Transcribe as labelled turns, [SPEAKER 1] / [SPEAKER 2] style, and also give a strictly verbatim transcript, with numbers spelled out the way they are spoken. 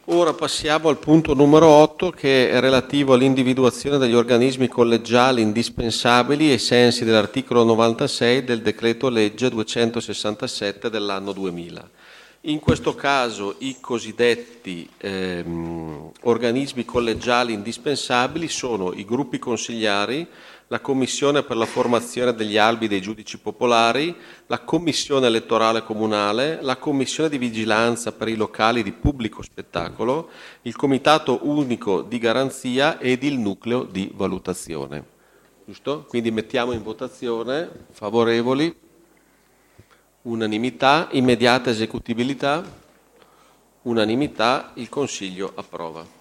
[SPEAKER 1] Ora passiamo al punto numero otto, che è relativo all'individuazione degli organismi collegiali indispensabili ai sensi dell'articolo novantasei del decreto legge duecentosessantasette dell'anno duemila. In questo caso i cosiddetti ehm, organismi collegiali indispensabili sono i gruppi consigliari, la Commissione per la formazione degli albi dei giudici popolari, la Commissione elettorale comunale, la Commissione di vigilanza per i locali di pubblico spettacolo, il Comitato unico di garanzia ed il nucleo di valutazione. Giusto? Quindi mettiamo in votazione favorevoli, unanimità, immediata esecutibilità, unanimità, il Consiglio approva.